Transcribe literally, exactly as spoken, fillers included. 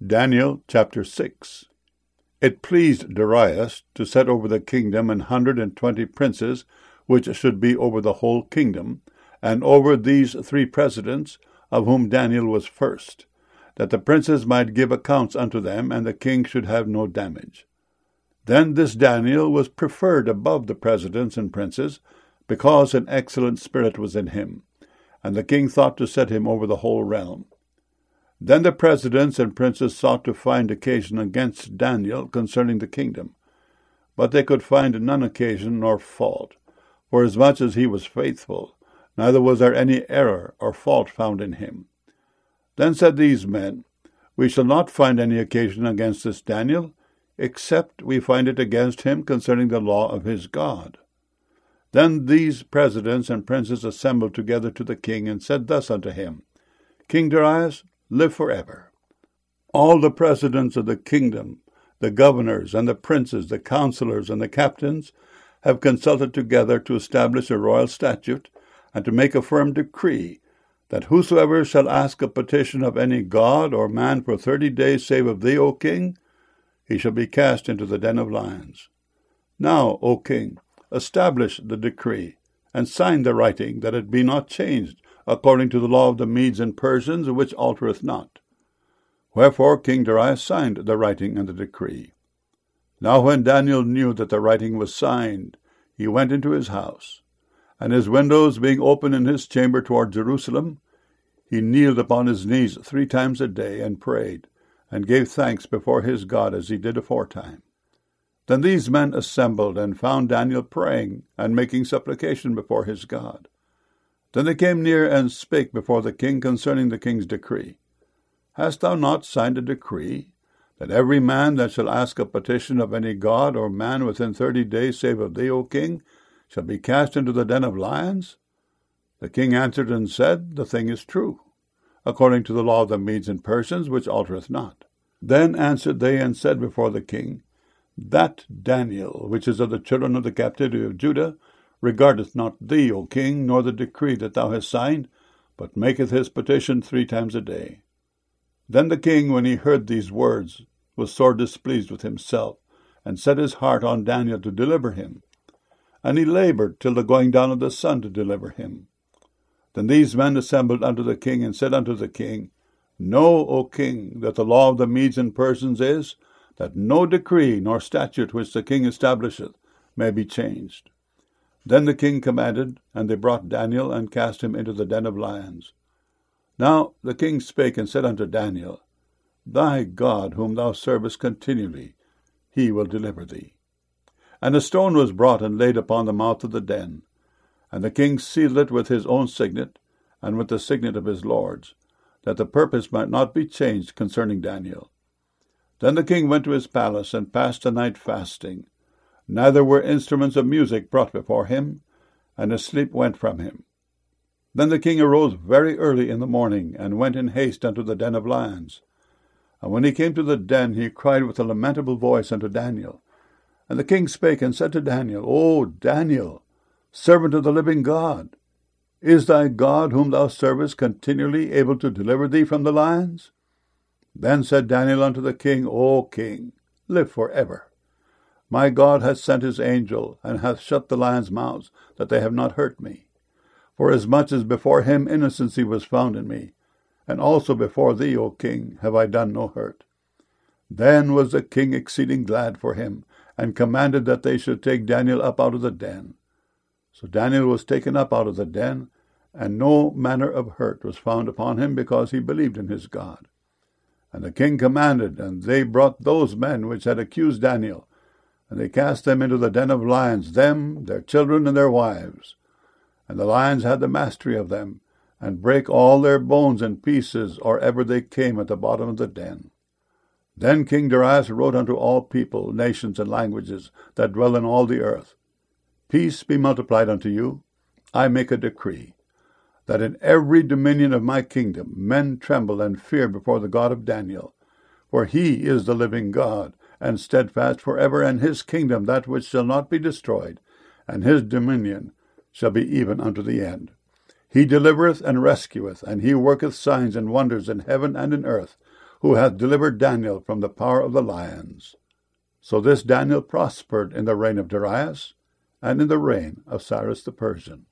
Daniel chapter six. It pleased Darius to set over the kingdom an hundred and twenty princes, which should be over the whole kingdom, and over these three presidents, of whom Daniel was first, that the princes might give accounts unto them, and the king should have no damage. Then this Daniel was preferred above the presidents and princes, because an excellent spirit was in him, and the king thought to set him over the whole realm. Then the presidents and princes sought to find occasion against Daniel concerning the kingdom, but they could find none occasion nor fault, forasmuch as he was faithful, neither was there any error or fault found in him. Then said these men, We shall not find any occasion against this Daniel, except we find it against him concerning the law of his God. Then these presidents and princes assembled together to the king, and said thus unto him, King Darius, live forever. All the presidents of the kingdom, the governors and the princes, the counselors and the captains, have consulted together to establish a royal statute, and to make a firm decree, that whosoever shall ask a petition of any god or man for thirty days save of thee, O king, he shall be cast into the den of lions. Now, O king, establish the decree, and sign the writing, that it be not changed, according to the law of the Medes and Persians, which altereth not. Wherefore King Darius signed the writing and the decree. Now when Daniel knew that the writing was signed, he went into his house, and his windows being open in his chamber toward Jerusalem, he kneeled upon his knees three times a day, and prayed, and gave thanks before his God, as he did aforetime. Then these men assembled, and found Daniel praying, and making supplication before his God. Then they came near and spake before the king concerning the king's decree. Hast thou not signed a decree, that every man that shall ask a petition of any god or man within thirty days save of thee, O king, shall be cast into the den of lions? The king answered and said, The thing is true, according to the law of the Medes and Persians, which altereth not. Then answered they and said before the king, That Daniel, which is of the children of the captivity of Judah, regardeth not thee, O king, nor the decree that thou hast signed, but maketh his petition three times a day. Then the king, when he heard these words, was sore displeased with himself, and set his heart on Daniel to deliver him. And he laboured till the going down of the sun to deliver him. Then these men assembled unto the king, and said unto the king, Know, O king, that the law of the Medes and Persians is, that no decree nor statute which the king establisheth may be changed. Then the king commanded, and they brought Daniel, and cast him into the den of lions. Now the king spake and said unto Daniel, Thy God, whom thou servest continually, he will deliver thee. And a stone was brought and laid upon the mouth of the den, and the king sealed it with his own signet, and with the signet of his lords, that the purpose might not be changed concerning Daniel. Then the king went to his palace, and passed the night fasting. Neither were instruments of music brought before him, and his sleep went from him. Then the king arose very early in the morning, and went in haste unto the den of lions. And when he came to the den, he cried with a lamentable voice unto Daniel. And the king spake and said to Daniel, O Daniel, servant of the living God, is thy God, whom thou servest continually, able to deliver thee from the lions? Then said Daniel unto the king, O king, live for ever. My God hath sent his angel, and hath shut the lions' mouths, that they have not hurt me. Forasmuch as before him innocency was found in me, and also before thee, O king, have I done no hurt. Then was the king exceeding glad for him, and commanded that they should take Daniel up out of the den. So Daniel was taken up out of the den, and no manner of hurt was found upon him, because he believed in his God. And the king commanded, and they brought those men which had accused Daniel, and they cast them into the den of lions, them, their children, and their wives. And the lions had the mastery of them, and brake all their bones in pieces, or ever they came at the bottom of the den. Then King Darius wrote unto all people, nations, and languages, that dwell in all the earth, Peace be multiplied unto you. I make a decree, that in every dominion of my kingdom men tremble and fear before the God of Daniel, for he is the living God, and steadfast forever, and his kingdom that which shall not be destroyed, and his dominion shall be even unto the end. He delivereth and rescueth, and he worketh signs and wonders in heaven and in earth, who hath delivered Daniel from the power of the lions. So this Daniel prospered in the reign of Darius, and in the reign of Cyrus the Persian.